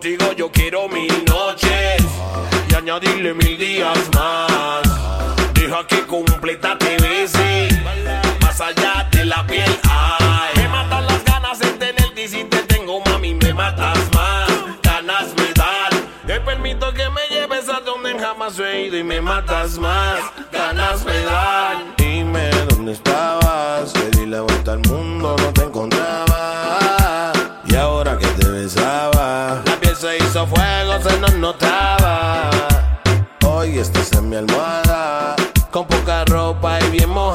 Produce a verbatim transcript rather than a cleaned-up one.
contigo yo quiero mil noches y añadirle mil días más. Deja que completa te bese más allá de la piel. Ay, me matan las ganas de tenerte y si te tengo, mami, me matas más. Ganas me dan, te permito que me lleves a donde jamás he ido y me matas más. Ganas me dan. Dime dónde estabas, que di la vuelta al mundo, no te encontraba. Y ahora que te besaba, la piel se hizo fuego, se nos notaba. hoy estás en mi almohada, con poca ropa y bien mojada.